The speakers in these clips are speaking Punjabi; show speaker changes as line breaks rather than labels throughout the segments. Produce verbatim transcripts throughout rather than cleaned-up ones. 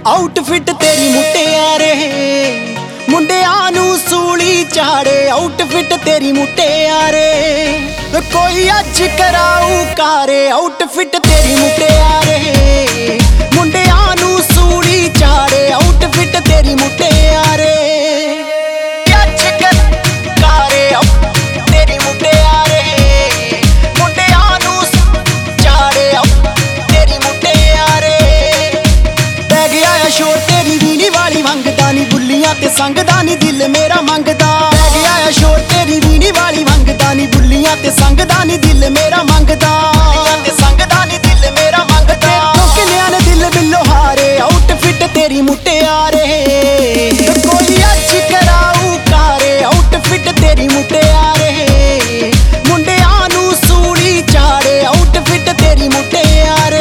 ਆਊਟਫਿਟ ਤੇਰੀ ਮੁਟਿਆਰੇ ਮੁੰਡਿਆਂ ਨੂੰ ਸੂਲੀ ਚਾੜੇ। ਆਊਟਫਿਟ ਤੇਰੀ ਮੁਟਿਆਰੇ ਕੋਈ ਅੱਜ ਕਰਾਊ ਕਾਰੇ। ਆਊਟਫਿਟ ਤੇਰੀ ਮੁਟਿਆਰੇ ਮੁੰਡਿਆਂ ਨੂੰ ਸੂਲੀ ਚਾੜੇ। ਆਊਟਫਿਟ ਤੇਰੀ ਮੁਟਿਆਰੇ ਅੱਜ ਕਾਰੇ। ਤੇਰੀ ਮੁਟਿਆਰੇ ਮੁੰਡਿਆਂ ਨੂੰ ਚਾੜੇ। ਤੇਰੀ ਮੁਟਿਆਰੇ ਪੈ ਗਿਆ ਆ ਸ਼ੋਰ ਤੇਰੀ ਵੀਣੀ ਵਾਲੀ ਵੰਗਦਾ ਨੀ ਬੁੱਲੀਆਂ ਤੇ ਸੰਗਦਾ ਨੀ ਦਿਲ ਮੇਰਾ ਮੰਗਦਾ। ਪੈ ਗਿਆ ਆ ਸ਼ੋਰ ਤੇਰੀ ਵੀਣੀ ਵਾਲੀ ਵੰਗਦਾ ਨੀ ਬੁੱਲੀਆਂ ਤੇ ਸੰਗਦਾ ਨੀ ਦਿਲ ਮੇਰਾ ਮੰਗਦਾ। ਤੇ ਸੰਗਦਾ ਨੀ ਦਿਲ ਮੇਰਾ ਮੰਗਦਾ। ਕਿੰਨਿਆਂ ਨੇ ਦਿਲ ਬਿੱਲੋ ਹਾਰੇ। ਆਊਟਫਿਟ ਤੇਰੀ ਮੁਟਿਆਰੇ ਕੋਈ ਅੱਜ ਕਰਾਊ ਕਾਰੇ। ਆਊਟਫਿਟ ਤੇਰੀ ਮੁਟਿਆਰੇ ਮੁੰਡਿਆਂ ਨੂੰ ਸੂਲੀ ਚਾੜੇ। ਆਊਟਫਿਟ ਤੇਰੀ ਮੁਟਿਆਰੇ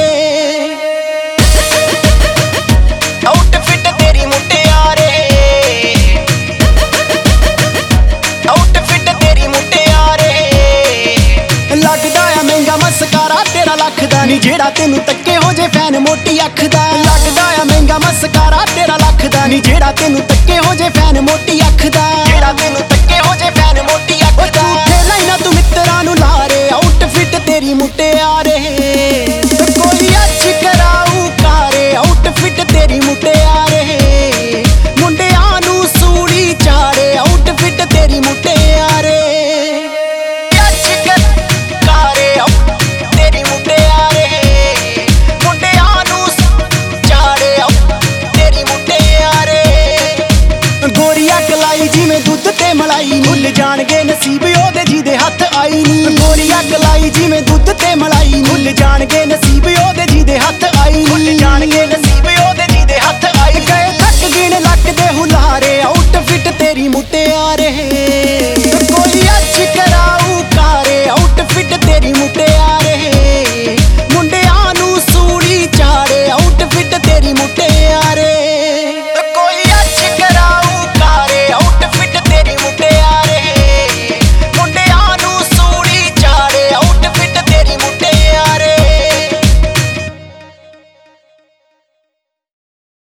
ਆਊਟਫਿਟ ਤੇਰੀ ਮੁਟਿਆਰੇ ਆਊਟਫਿਟ ਤੇਰੀ ਮੁਟਿਆਰੇ ਲੱਗਦਾ ਆ ਮਹਿੰਗਾ ਮਸਕਾਰਾ ਤੇਰਾ ਲੱਖ ਦਾ ਨੀ ਜਿਹੜਾ ਤੈਨੂੰ ਤੱਕੇ ਹੋ ਜੇ ਫੈਨ ਮੋਟੀ ਅੱਖ ਦਾ। ਲੱਗਦਾ ਆ ਮਹਿੰਗਾ ਮਸਕਾਰਾ ਤੇਰਾ ਲੱਖ ਦਾ ਨੀ ਜਿਹੜਾ ਤੈਨੂੰ ਤੱਕੇ ਹੋ ਜੇ ਫੈਨ ਮੋਟੀ ਅੱਖ ਦਾ। ਜਿਹੜਾ ਤੈਨੂੰ ਤੱਕੇ ਹੋ ਜੇ ਫੈਨ ਮੋਟੀ ਅੱਖ ਦਾ। ਝੂਠੇ ਲਾਈਨਾਂ ਤੂੰ ਮਿੱਤਰਾਂ ਨੂੰ ਲਾਰੇ। ਆਊਟਫਿਟ ਤੇਰੀ ਮੁਟਿਆਰੇ